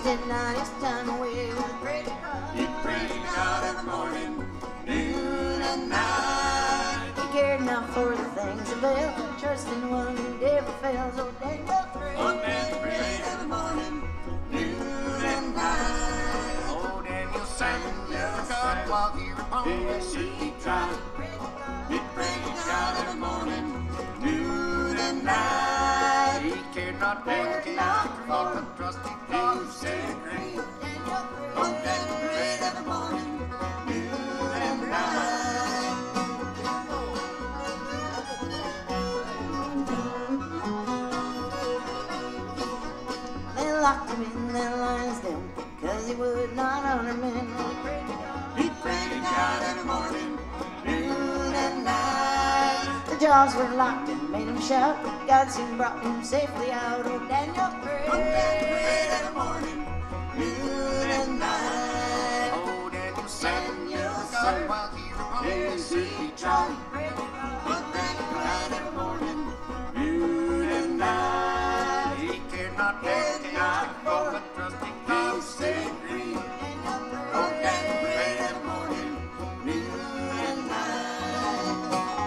at night, it's time away with a prayer to God. He prayed to God every morning, noon and night. He cared not for the things of earth, but trust in one who never fails. Oh, Daniel prayed. Oh, Daniel prayed every morning, noon and night. Oh, Daniel sang to God while he upon the sea he tried. He prayed to God every morning, noon and night. He cared not for the kings of the world, but trusted God who said agree. Oh, Daniel prayed every morning, noon and night. They locked him in their lion's den, cause he would not honor men. He prayed to God every morning, noon and night. The jaws were locked and made him shout, but God soon brought him safely out. Oh, Daniel prayed. Oh, Daniel prayed every morning, noon and night. Oh, Daniel sang to God while he upon the sea he tried. Oh, Daniel cried every morning, noon and night. He cared not for the kings of the world, but trusted God who said agree. Oh, Daniel prayed every morning, noon and night.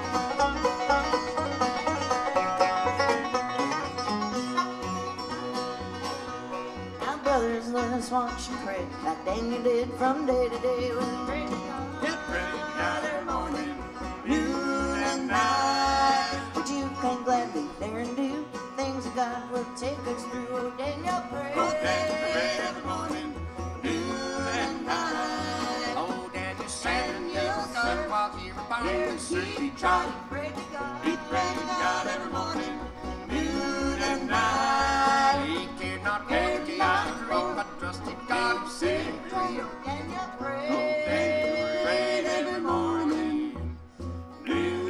Now, brothers, let us watch and pray like Daniel did from day to day with a prayer to God. He prayed to God every morning, noon and night. Would you come gladly there and do things that God will take us through? Oh, Daniel prayed. Oh, Daniel prayed every morning, noon and night. Oh, Daniel sang to God while he upon the sea he tried. He prayed to God every morning, noon and night. He cared not for the kings of the world, but trusted God who said agree. Daniel Oh, prayed. Daniel prayed every morning, noon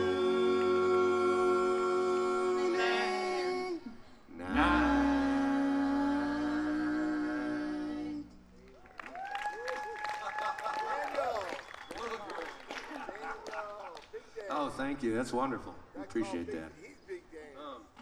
and night. Oh, thank you. That's wonderful. Appreciate that.